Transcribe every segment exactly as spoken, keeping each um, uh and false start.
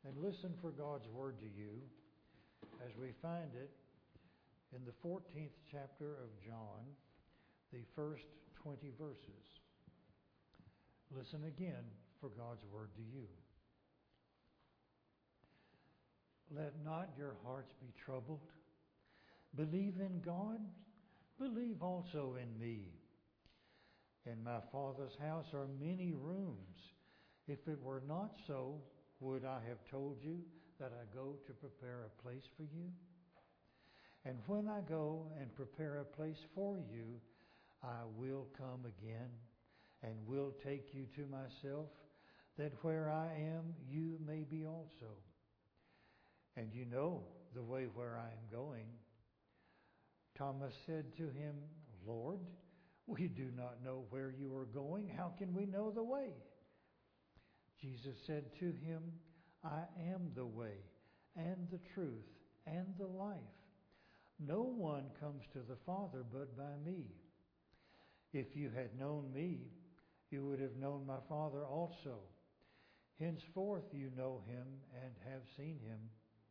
and listen for God's word to you as we find it in the fourteenth chapter of John, the first twenty verses. Listen again for God's word to you. Let not your hearts be troubled. Believe in God, believe also in me. In my Father's house are many rooms. If it were not so, would I have told you that I go to prepare a place for you? And when I go and prepare a place for you, I will come again and will take you to myself, that where I am, you may be also. And you know the way where I am going. Thomas said to him, Lord, we do not know where you are going. How can we know the way? Jesus said to him, I am the way and the truth and the life. No one comes to the Father but by me. If you had known me, you would have known my Father also. Henceforth you know him and have seen him.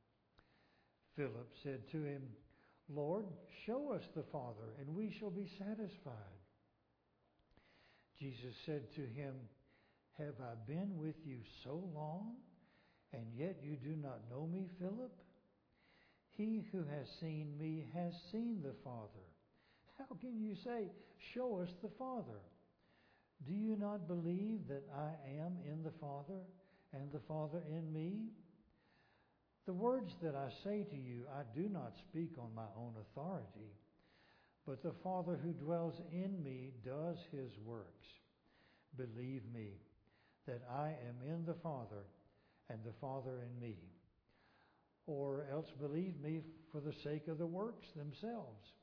Philip said to him, Lord, show us the Father, and we shall be satisfied. Jesus said to him, Have I been with you so long, and yet you do not know me, Philip? He who has seen me has seen the Father. How can you say, Show us the Father? Do you not believe that I am in the Father, and the Father in me? The words that I say to you, I do not speak on my own authority, but the Father who dwells in me does his works. Believe me that I am in the Father, and the Father in me. Or else believe me for the sake of the works themselves.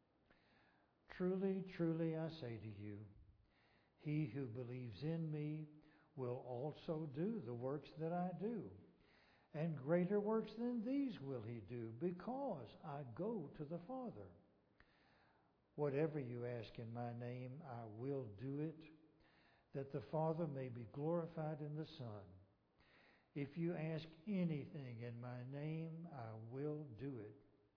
Truly, truly, I say to you, he who believes in me will also do the works that I do. And greater works than these will he do, because I go to the Father. Whatever you ask in my name, I will do it, that the Father may be glorified in the Son. If you ask anything in my name, I will do it.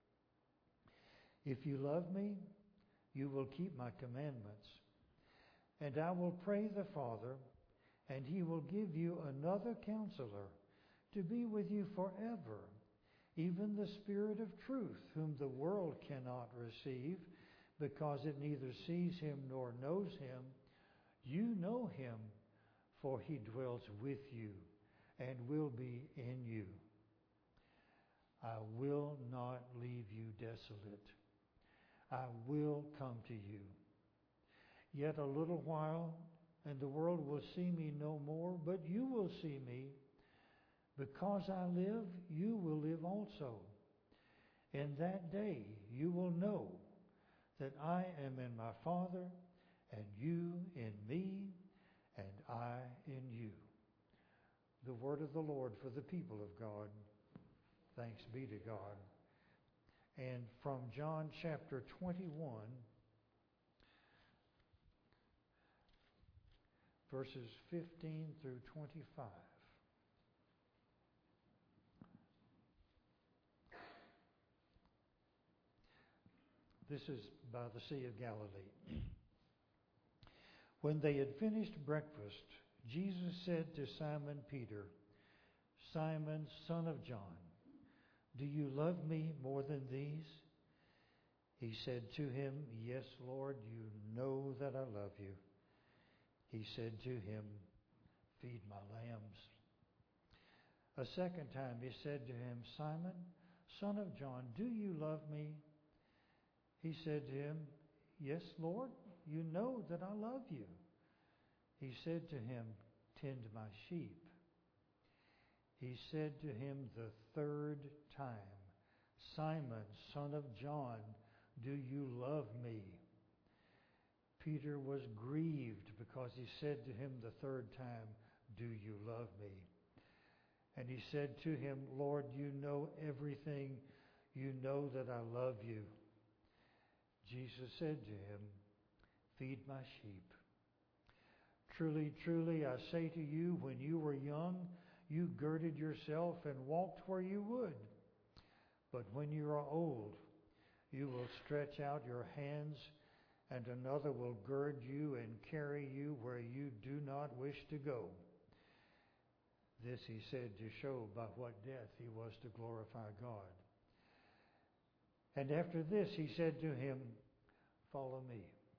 If you love me, you will keep my commandments. And I will pray the Father, and he will give you another counselor to be with you forever, even the Spirit of truth, whom the world cannot receive, because it neither sees him nor knows him. You know him, for he dwells with you and will be in you. I will not leave you desolate. I will come to you. Yet a little while, and the world will see me no more, but you will see me. Because I live, you will live also. In that day you will know that I am in my Father, and you in me, and I in you. The word of the Lord for the people of God. Thanks be to God. And from John chapter twenty-one, verses fifteen through twenty-five. This is by the Sea of Galilee. When they had finished breakfast, Jesus said to Simon Peter, Simon, son of John, do you love me more than these? He said to him, Yes, Lord, you know that I love you. He said to him, Feed my lambs. A second time he said to him, Simon, son of John, do you love me? He said to him, Yes, Lord, you know that I love you. He said to him, Tend my sheep. He said to him the third time, Simon, son of John, do you love me? Peter was grieved because he said to him the third time, Do you love me? And he said to him, Lord, you know everything. You know that I love you. Jesus said to him, Feed my sheep. Truly, truly, I say to you, when you were young, You girded yourself and walked where you would. But when you are old, you will stretch out your hands, and another will gird you and carry you where you do not wish to go. This he said to show by what death he was to glorify God. And after this he said to him, Follow me.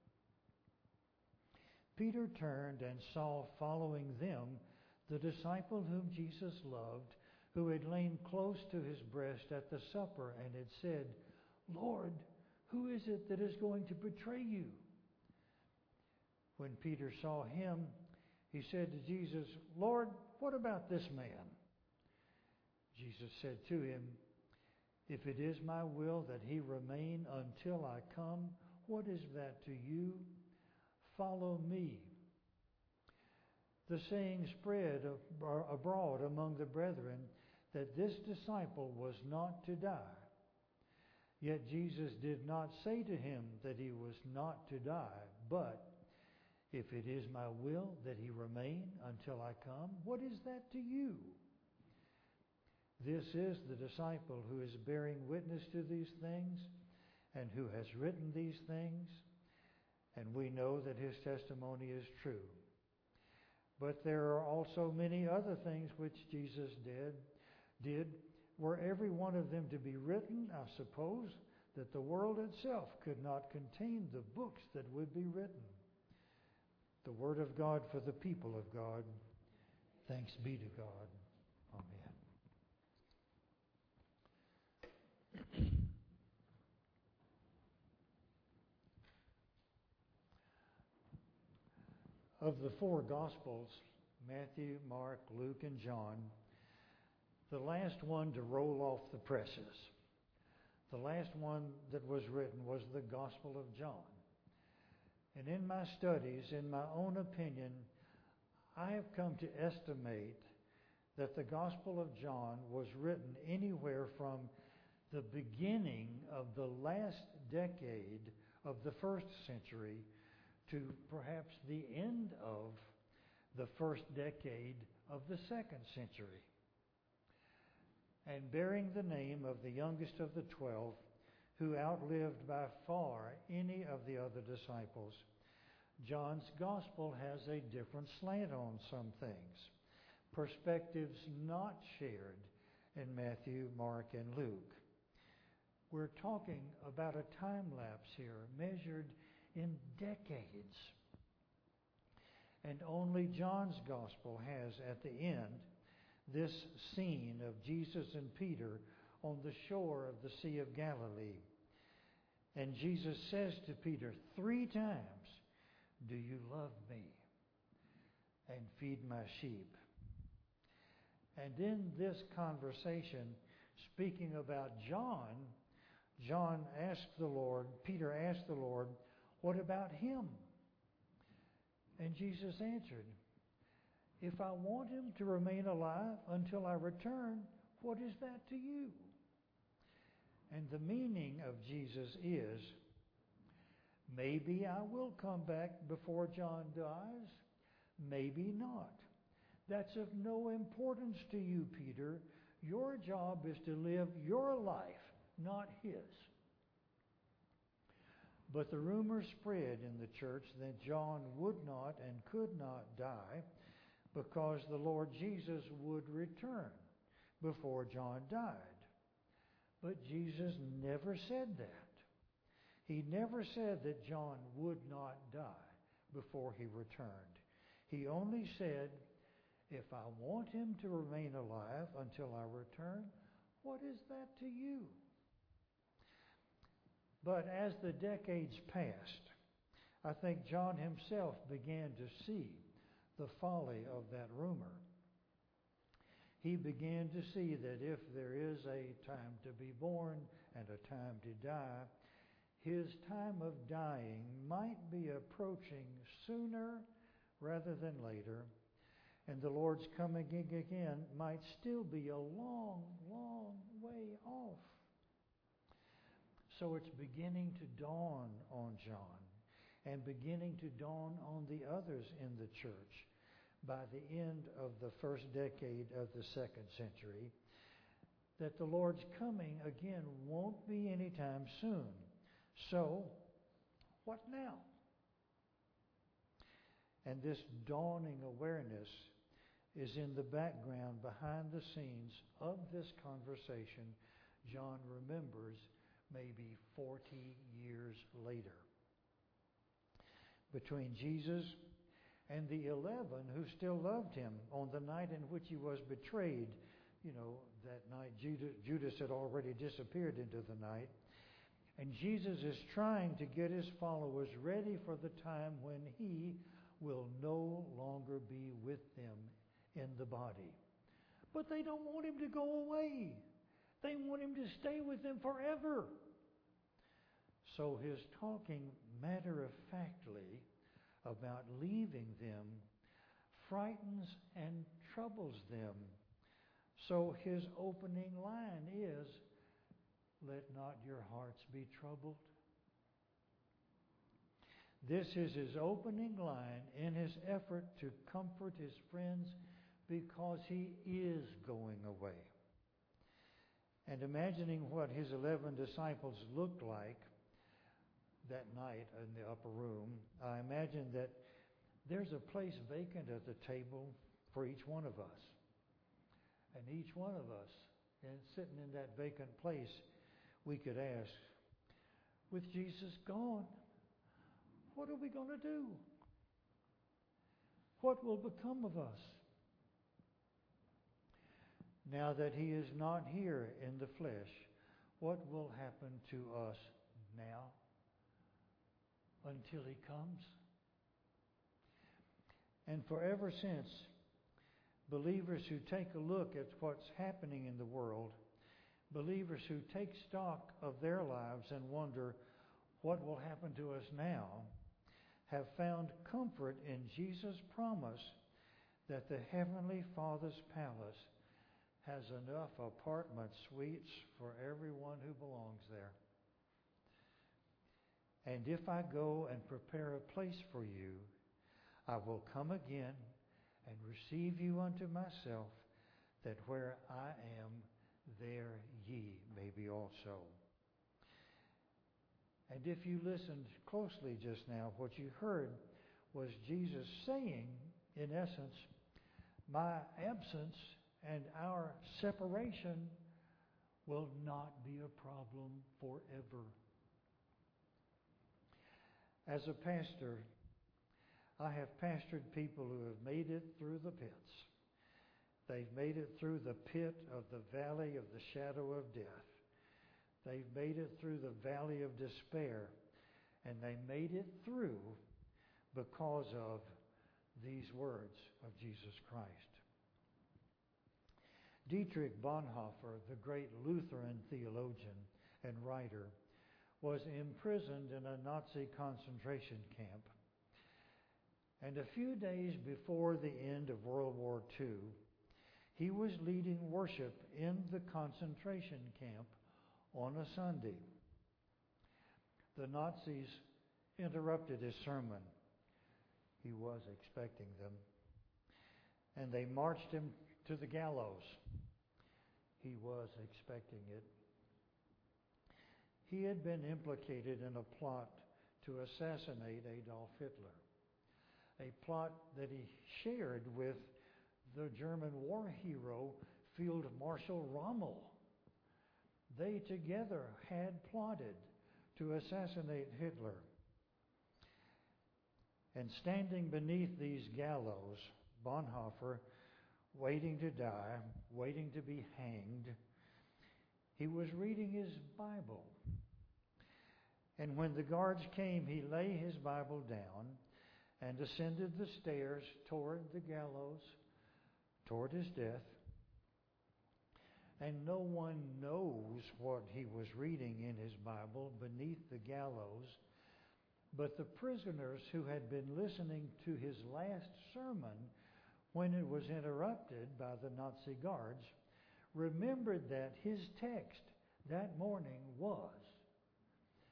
Peter turned and saw following them the disciple whom Jesus loved, who had lain close to his breast at the supper and had said, Lord, who is it that is going to betray you? When Peter saw him, he said to Jesus, Lord, what about this man? Jesus said to him, If it is my will that he remain until I come, what is that to you? Follow me. The saying spread abroad among the brethren that this disciple was not to die. Yet Jesus did not say to him that he was not to die, but if it is my will that he remain until I come, what is that to you? This is the disciple who is bearing witness to these things and who has written these things, and we know that his testimony is true. But there are also many other things which Jesus did. Did were every one of them to be written, I suppose that the world itself could not contain the books that would be written. The word of God for the people of God. Thanks be to God. Amen. Of the four Gospels, Matthew, Mark, Luke, and John, the last one to roll off the presses, the last one that was written was the Gospel of John. And in my studies, in my own opinion, I have come to estimate that the Gospel of John was written anywhere from the beginning of the last decade of the first century to perhaps the end of the first decade of the second century. And bearing the name of the youngest of the twelve, who outlived by far any of the other disciples, John's gospel has a different slant on some things, perspectives not shared in Matthew, Mark, and Luke. We're talking about a time lapse here measured in decades. And only John's gospel has at the end this scene of Jesus and Peter on the shore of the Sea of Galilee. And Jesus says to Peter three times, Do you love me? And feed my sheep. And in this conversation, speaking about John, John asked the Lord, Peter asked the Lord, What about him? And Jesus answered, If I want him to remain alive until I return, what is that to you? And the meaning of Jesus is, maybe I will come back before John dies, maybe not. That's of no importance to you, Peter. Your job is to live your life, not his. But the rumor spread in the church that John would not and could not die because the Lord Jesus would return before John died. But Jesus never said that. He never said that John would not die before he returned. He only said, if I want him to remain alive until I return, what is that to you? But as the decades passed, I think John himself began to see the folly of that rumor. He began to see that if there is a time to be born and a time to die, his time of dying might be approaching sooner rather than later, and the Lord's coming again might still be a long, long way off. So it's beginning to dawn on John and beginning to dawn on the others in the church. by the end of the first decade of the second century, that the Lord's coming again won't be anytime soon. So, what now? And this dawning awareness is in the background, behind the scenes of this conversation John remembers maybe forty years later. Between Jesus and the eleven who still loved him on the night in which he was betrayed. You know, that night Judas had already disappeared into the night. And Jesus is trying to get his followers ready for the time when he will no longer be with them in the body. But they don't want him to go away. They want him to stay with them forever. So his talking matter-of-factly about leaving them frightens and troubles them. So his opening line is, "Let not your hearts be troubled." This is his opening line in his effort to comfort his friends because he is going away. And imagining what his eleven disciples looked like that night in the upper room, I imagine that there's a place vacant at the table for each one of us. And each one of us, and sitting in that vacant place, we could ask, with Jesus gone, what are we going to do? What will become of us? Now that he is not here in the flesh, what will happen to us now until he comes? And forever since, believers who take a look at what's happening in the world, believers who take stock of their lives and wonder what will happen to us now, have found comfort in Jesus' promise that the Heavenly Father's palace has enough apartment suites for everyone who belongs there. And if I go and prepare a place for you, I will come again and receive you unto myself, that where I am, there ye may be also. And if you listened closely just now, what you heard was Jesus saying, in essence, my absence and our separation will not be a problem forever. As a pastor, I have pastored people who have made it through the pits. They've made it through the pit of the valley of the shadow of death. They've made it through the valley of despair. And they made it through because of these words of Jesus Christ. Dietrich Bonhoeffer, the great Lutheran theologian and writer, was imprisoned in a Nazi concentration camp. And a few days before the end of World War Two, he was leading worship in the concentration camp on a Sunday. The Nazis interrupted his sermon. He was expecting them. And they marched him to the gallows. He was expecting it. He had been implicated in a plot to assassinate Adolf Hitler, a plot that he shared with the German war hero Field Marshal Rommel. They together had plotted to assassinate Hitler. And standing beneath these gallows, Bonhoeffer, waiting to die, waiting to be hanged, he was reading his Bible. And when the guards came, he laid his Bible down and ascended the stairs toward the gallows, toward his death. And no one knows what he was reading in his Bible beneath the gallows, but the prisoners who had been listening to his last sermon when it was interrupted by the Nazi guards remembered that his text that morning was,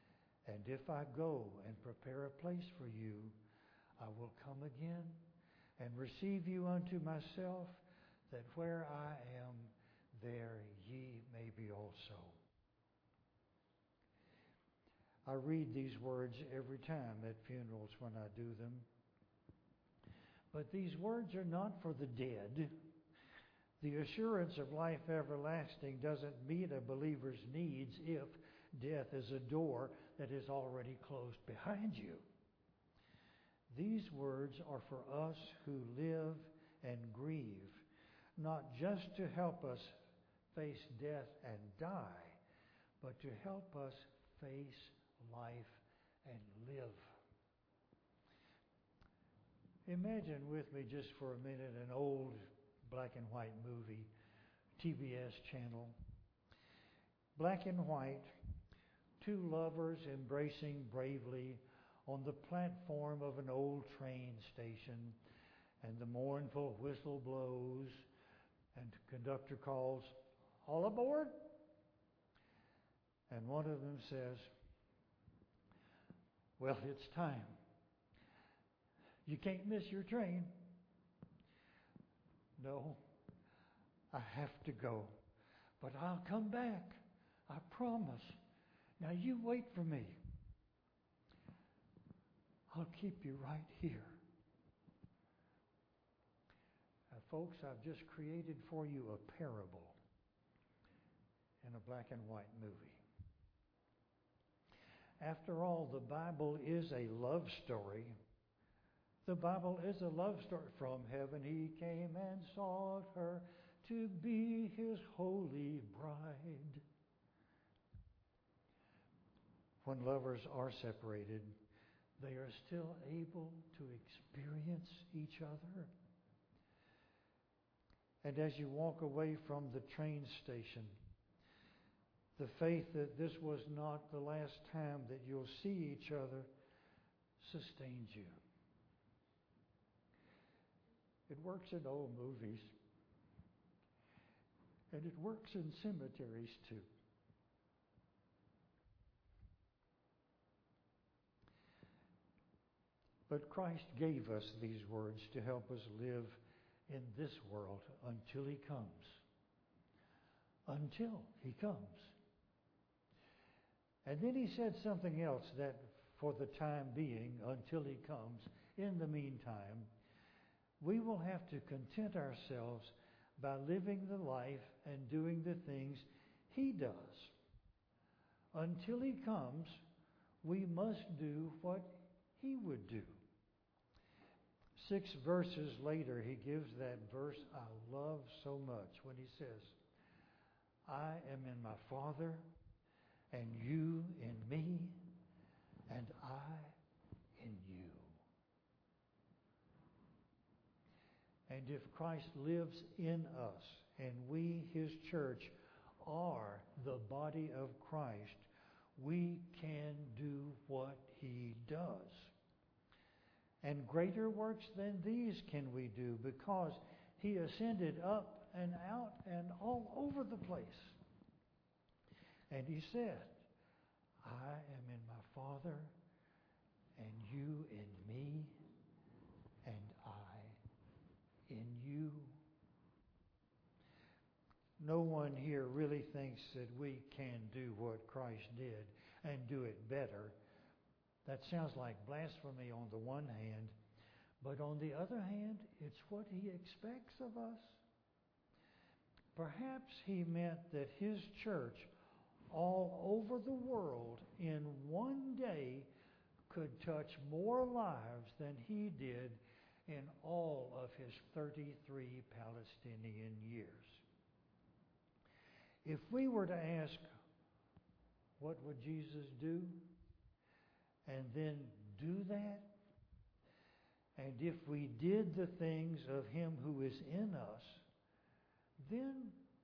"And if I go and prepare a place for you, I will come again and receive you unto myself, that where I am, there ye may be also. I read these words every time at funerals when I do them. But these words are not for the dead. The assurance of life everlasting doesn't meet a believer's needs if death is a door that is already closed behind you. These words are for us who live and grieve, not just to help us face death and die, but to help us face life and live. Imagine with me just for a minute an old black and white movie, T B S channel. Black and white, two lovers embracing bravely on the platform of an old train station, and the mournful whistle blows, and the conductor calls, "All aboard?" And one of them says, "Well, it's time. You can't miss your train." "No, I have to go, but I'll come back. I promise. Now you wait for me. I'll keep you right here." Now, folks, I've just created for you a parable in a black and white movie. After all, the Bible is a love story. The Bible is a love story. From heaven he came and sought her to be his holy bride. When lovers are separated, they are still able to experience each other. And as you walk away from the train station, the faith that this was not the last time that you'll see each other sustains you. It works in old movies. And it works in cemeteries too. But Christ gave us these words to help us live in this world until he comes. Until he comes. And then he said something else, that for the time being, until he comes, in the meantime, we will have to content ourselves by living the life and doing the things he does. Until he comes, we must do what he would do. Six verses later, he gives that verse I love so much when he says, "I am in my Father, and you in me, and I in you." And if Christ lives in us, and we, his church, are the body of Christ, we can do what he does. And greater works than these can we do, because he ascended up and out and all over the place. And he said, "I am in my Father, and you in me, and I in you." No one here really thinks that we can do what Christ did and do it better. That sounds like blasphemy on the one hand, but on the other hand, it's what he expects of us. Perhaps he meant that his church all over the world in one day could touch more lives than he did in all of his thirty-three Palestinian years. If we were to ask, what would Jesus do? And then do that, and if we did the things of him who is in us, then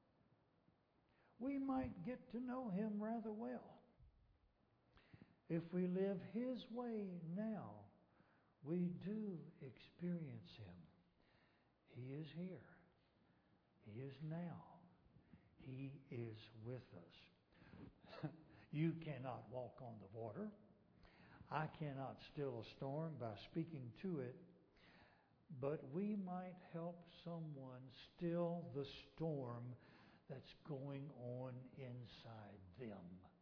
we might get to know him rather well. If we live his way now, we do experience him. He is here. He is now. He is with us. You cannot walk on the water. I cannot still a storm by speaking to it, but we might help someone still the storm that's going on inside them.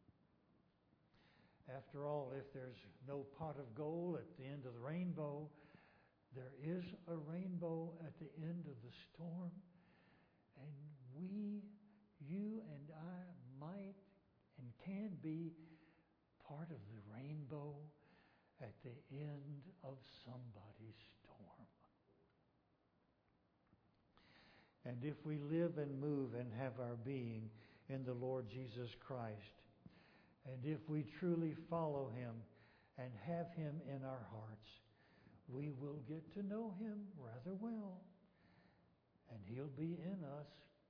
After all, if there's no pot of gold at the end of the rainbow, there is a rainbow at the end of the storm. And we, you and I, might and can be part of the rainbow at the end of somebody's storm. And if we live and move and have our being in the Lord Jesus Christ, and if we truly follow Him and have Him in our hearts, we will get to know Him rather well. And He'll be in us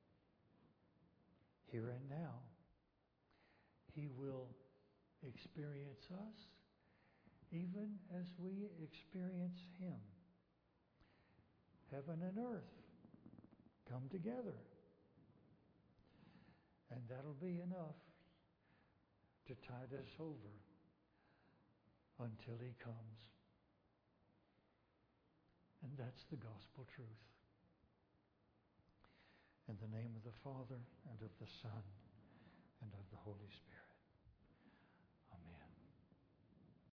here and now. He will experience us even as we experience Him. Heaven and earth come together. And that'll be enough to tide us over until He comes. And that's the gospel truth. In the name of the Father, and of the Son, and of the Holy Spirit.